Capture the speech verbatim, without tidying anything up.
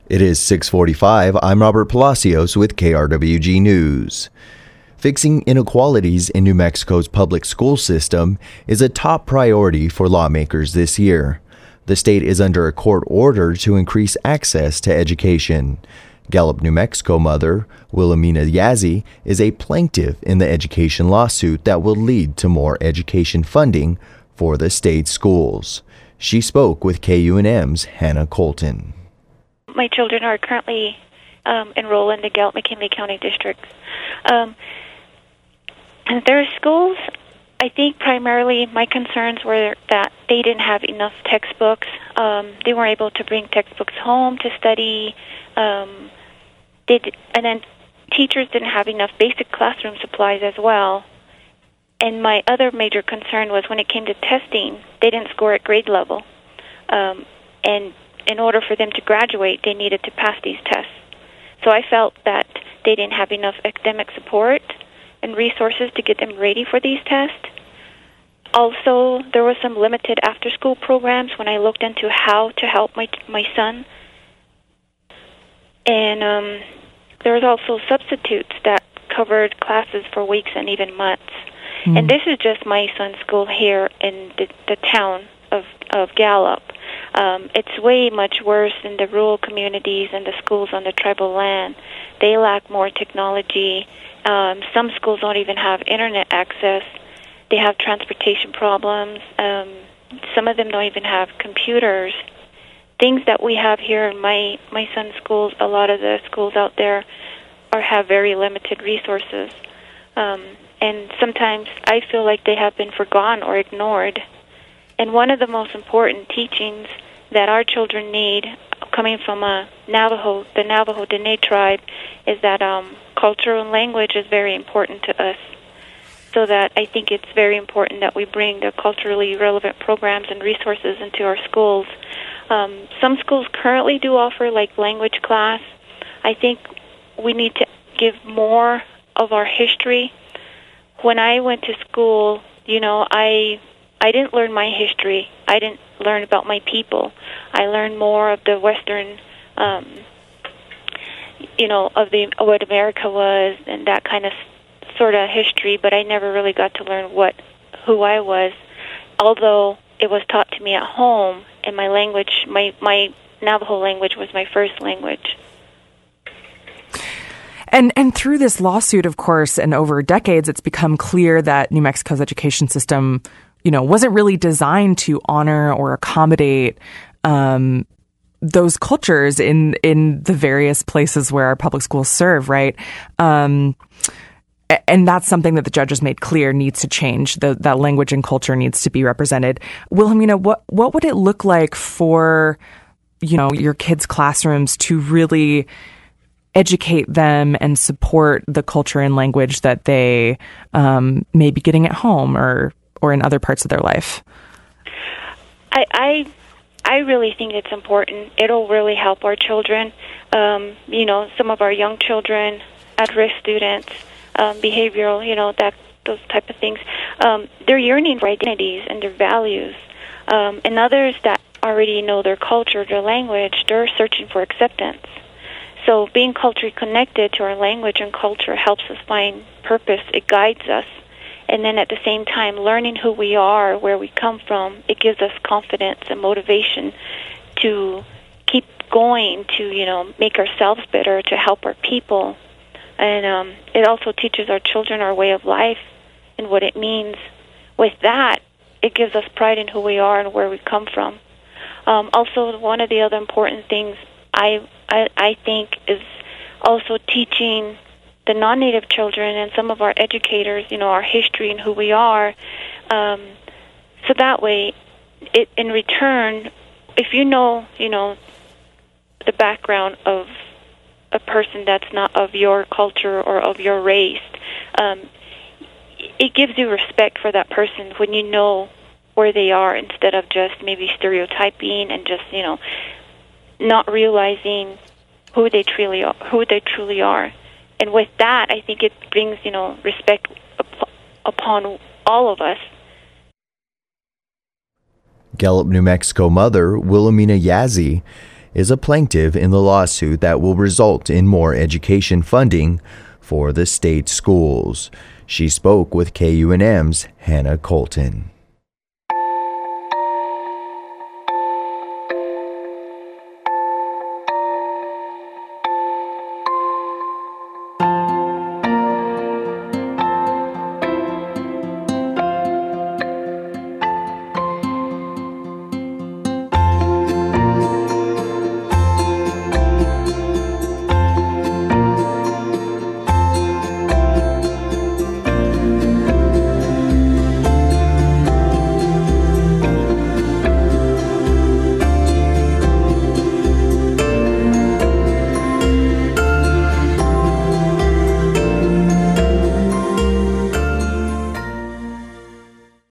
It is six forty-five. I'm Robert Palacios with K R W G News. Fixing inequalities in New Mexico's public school system is a top priority for lawmakers this year. The state is under a court order to increase access to education. Gallup, New Mexico mother Wilhelmina Yazzie is a plaintiff in the education lawsuit that will lead to more education funding for the state schools. She spoke with K U N M's Hannah Colton. My children are currently um, enrolled in the Gallup-McKinley County districts. Um, their schools, I think primarily my concerns were that they didn't have enough textbooks. Um, they weren't able to bring textbooks home to study. Um, they did, and then teachers didn't have enough basic classroom supplies as well. And my other major concern was when it came to testing, they didn't score at grade level. Um, and in order for them to graduate, they needed to pass these tests. So I felt that they didn't have enough academic support and resources to get them ready for these tests. Also, there was some limited after-school programs when I looked into how to help my my son. And um, there was also substitutes that covered classes for weeks and even months. Mm. And this is just my son's school here in the, the town of, of Gallup. Um, it's way much worse in the rural communities and the schools on the tribal land. They lack more technology. Um, some schools don't even have internet access. They have transportation problems. Um, some of them don't even have computers. Things that we have here in my, my son's schools, a lot of the schools out there are have very limited resources. Um, and sometimes I feel like they have been forgotten or ignored. And one of the most important teachings that our children need, coming from a Navajo, the Navajo Dene tribe, is that um, culture and language is very important to us. So that I think it's very important that we bring the culturally relevant programs and resources into our schools. Um, some schools currently do offer like language class. I think we need to give more of our history. When I went to school, you know, I I didn't learn my history. I didn't learn about my people. I learned more of the Western, um, you know, of the what America was and that kind of sort of history. But I never really got to learn what who I was, although it was taught to me at home. And my language, my my Navajo language, was my first language. And and through this lawsuit, of course, and over decades, it's become clear that New Mexico's education system, you know, wasn't really designed to honor or accommodate um, those cultures in in the various places where our public schools serve, right? Um, and that's something that the judges made clear needs to change. The, that language and culture needs to be represented. Wilhelmina, what what would it look like for, you know, your kids' classrooms to really educate them and support the culture and language that they um, may be getting at home or or in other parts of their life? I, I I really think it's important. It'll really help our children. Um, you know, some of our young children, at-risk students, um, behavioral, you know, that those type of things. Um, they're yearning for identities and their values. Um, and others that already know their culture, their language, they're searching for acceptance. So being culturally connected to our language and culture helps us find purpose. It guides us. And then at the same time, learning who we are, where we come from, it gives us confidence and motivation to keep going, to, you know, make ourselves better, to help our people. And um, it also teaches our children our way of life and what it means. With that, it gives us pride in who we are and where we come from. Um, also, one of the other important things I, I I think is also teaching the non-Native children and some of our educators, you know, our history and who we are. Um, so that way, it, in return, if you know, you know, the background of a person that's not of your culture or of your race, um, it gives you respect for that person when you know where they are instead of just maybe stereotyping and just, you know, not realizing who they truly are, who they truly are. And with that, I think it brings, you know, respect up- upon all of us. Gallup, New Mexico mother Wilhelmina Yazzie is a plaintiff in the lawsuit that will result in more education funding for the state schools. She spoke with K U N M's Hannah Colton.